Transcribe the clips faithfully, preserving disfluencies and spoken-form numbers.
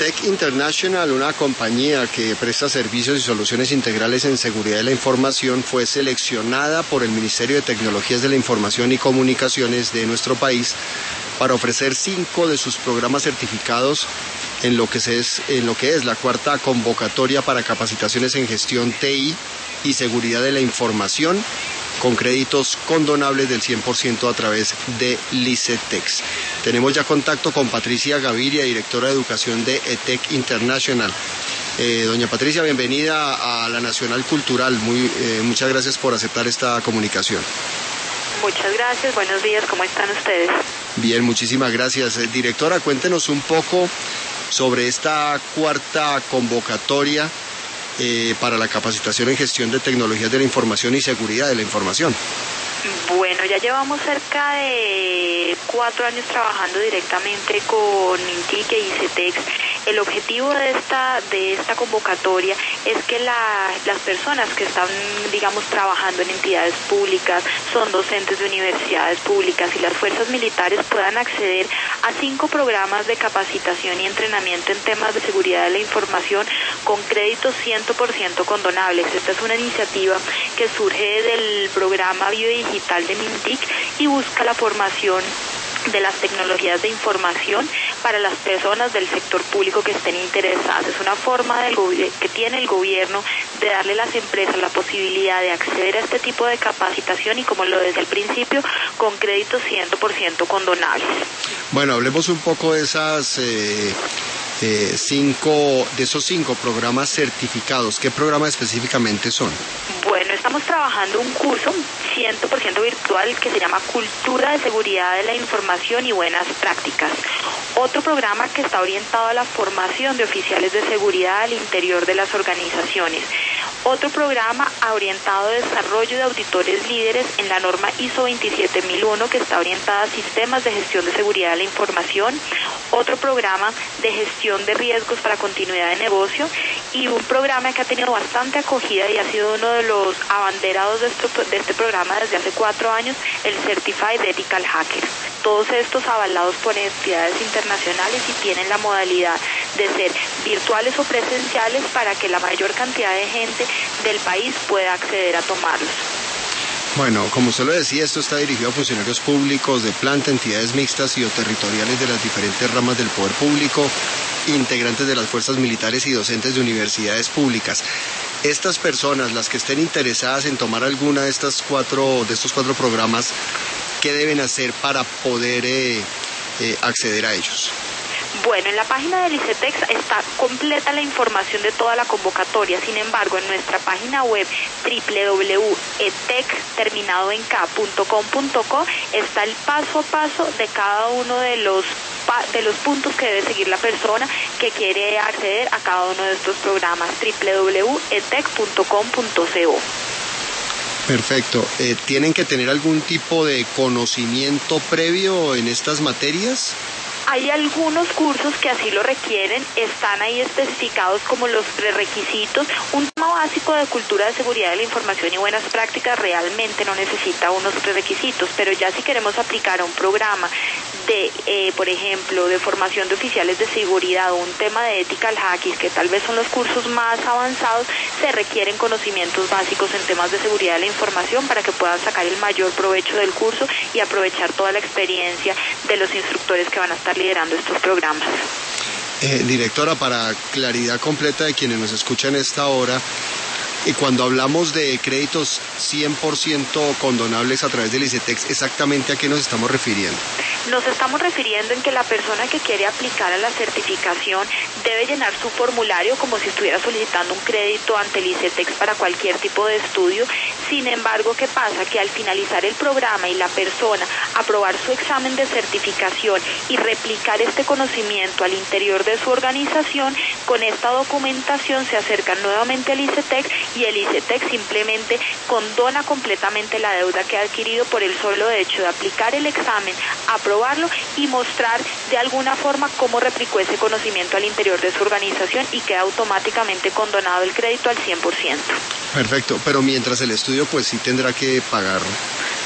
ICETEC International, una compañía que presta servicios y soluciones integrales en seguridad de la información, fue seleccionada por el Ministerio de Tecnologías de la Información y Comunicaciones de nuestro país para ofrecer cinco de sus programas certificados en lo que es, en lo que es la cuarta convocatoria para capacitaciones en gestión T I y seguridad de la información, con créditos condonables del cien por ciento a través de ICETEX. Tenemos ya contacto con Patricia Gaviria, directora de educación de ICETEC International. Eh, doña Patricia, bienvenida a la Nacional Cultural. Muy, eh, muchas gracias por aceptar esta comunicación. Muchas gracias, buenos días, ¿cómo están ustedes? Bien, muchísimas gracias. Eh, directora, cuéntenos un poco sobre esta cuarta convocatoria Eh, para la capacitación en gestión de tecnologías de la información y seguridad de la información. Bueno, ya llevamos cerca de cuatro años trabajando directamente con INTIC e ICETEX. El objetivo de esta de esta convocatoria es que la, las personas que están, digamos, trabajando en entidades públicas, son docentes de universidades públicas y las fuerzas militares puedan acceder a cinco programas de capacitación y entrenamiento en temas de seguridad de la información con créditos cien por ciento condonables. Esta es una iniciativa que surge del programa Biodigital de MINTIC y busca la formación de las tecnologías de información para las personas del sector público que estén interesadas. Es una forma del que tiene el gobierno de darle a las empresas la posibilidad de acceder a este tipo de capacitación y, como lo decía al principio, con créditos cien por ciento condonables. Bueno, hablemos un poco de esas eh, eh, cinco, de esos cinco programas certificados. ¿Qué programas específicamente son? Bueno, estamos trabajando un curso cien por ciento virtual que se llama Cultura de Seguridad de la Información y Buenas Prácticas. Otro programa que está orientado a la formación de oficiales de seguridad al interior de las organizaciones. Otro programa orientado a desarrollo de auditores líderes en la norma I S O veintisiete mil uno, que está orientada a sistemas de gestión de seguridad de la información. Otro programa de gestión de riesgos para continuidad de negocio y un programa que ha tenido bastante acogida y ha sido uno de los abanderados de este, de este programa desde hace cuatro años, el Certified Ethical Hacker. Todos estos avalados por entidades internacionales y tienen la modalidad de ser virtuales o presenciales para que la mayor cantidad de gente del país pueda acceder a tomarlos. Bueno, como usted lo decía, esto está dirigido a funcionarios públicos de planta, entidades mixtas y o territoriales de las diferentes ramas del poder público, integrantes de las fuerzas militares y docentes de universidades públicas. Estas personas, las que estén interesadas en tomar alguna de estas cuatro, de estos cuatro programas, ¿qué deben hacer para poder eh, eh, acceder a ellos? Bueno, en la página del ICETEX está completa la información de toda la convocatoria. Sin embargo, en nuestra página web doble u doble u doble u punto etec terminado en k punto com punto co está el paso a paso de cada uno de los de los puntos que debe seguir la persona que quiere acceder a cada uno de estos programas. doble u doble u doble u punto etec punto com punto co. Perfecto. Eh, ¿Tienen que tener algún tipo de conocimiento previo en estas materias? Hay algunos cursos que así lo requieren, están ahí especificados como los prerequisitos. Un tema básico de cultura de seguridad de la información y buenas prácticas realmente no necesita unos prerequisitos, pero ya si queremos aplicar a un programa de, eh, por ejemplo, de formación de oficiales de seguridad o un tema de ethical hacking, que tal vez son los cursos más avanzados, se requieren conocimientos básicos en temas de seguridad de la información para que puedan sacar el mayor provecho del curso y aprovechar toda la experiencia de los instructores que van a estar liderando estos programas. Eh, directora, para claridad completa de quienes nos escuchan a esta hora, y cuando hablamos de créditos cien por ciento condonables a través del ICETEX, ¿exactamente a qué nos estamos refiriendo? Nos estamos refiriendo en que la persona que quiere aplicar a la certificación debe llenar su formulario como si estuviera solicitando un crédito ante el ICETEX para cualquier tipo de estudio. Sin embargo, ¿qué pasa? Que al finalizar el programa y la persona aprobar su examen de certificación y replicar este conocimiento al interior de su organización, con esta documentación se acercan nuevamente al ICETEX y el ICETEX simplemente condona completamente la deuda que ha adquirido por el solo hecho de aplicar el examen, aprobarlo y mostrar de alguna forma cómo replicó ese conocimiento al interior de su organización, y queda automáticamente condonado el crédito al cien por ciento. Perfecto, pero mientras el estudio pues sí tendrá que pagar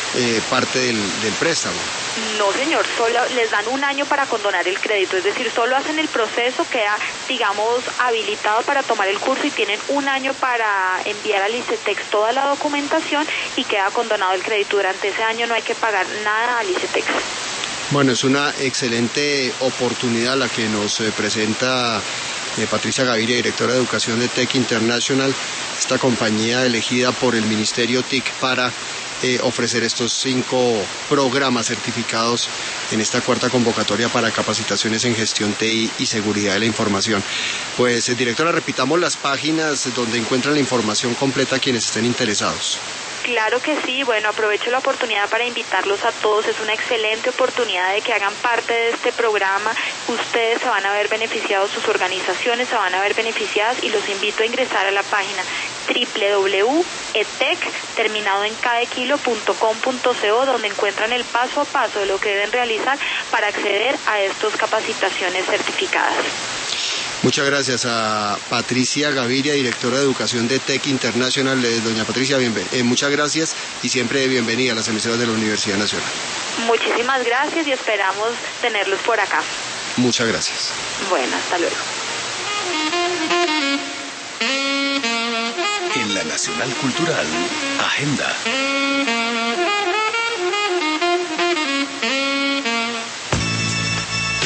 eh, parte del, del préstamo. No, señor, solo les dan un año para condonar el crédito, es decir, solo hacen el proceso, queda, digamos, habilitado para tomar el curso y tienen un año para enviar al ICETEX toda la documentación y queda condonado el crédito. Durante ese año no hay que pagar nada al ICETEX. Bueno, es una excelente oportunidad la que nos eh, presenta eh, Patricia Gaviria, directora de Educación de Tech International, esta compañía elegida por el Ministerio T I C para eh, ofrecer estos cinco programas certificados en esta cuarta convocatoria para capacitaciones en gestión T I y seguridad de la información. Pues, eh, directora, repitamos las páginas donde encuentran la información completa a quienes estén interesados. Claro que sí, bueno, aprovecho la oportunidad para invitarlos a todos, es una excelente oportunidad de que hagan parte de este programa, ustedes se van a ver beneficiados, sus organizaciones se van a ver beneficiadas y los invito a ingresar a la página doble u doble u doble u punto e t e c terminado en k de kilo punto com punto co, donde encuentran el paso a paso de lo que deben realizar para acceder a estas capacitaciones certificadas. Muchas gracias a Patricia Gaviria, directora de Educación de Tech International. Eh, doña Patricia, bienven- eh, muchas gracias y siempre bienvenida a las emisoras de la Universidad Nacional. Muchísimas gracias y esperamos tenerlos por acá. Muchas gracias. Bueno, hasta luego. En la Nacional Cultural, Agenda.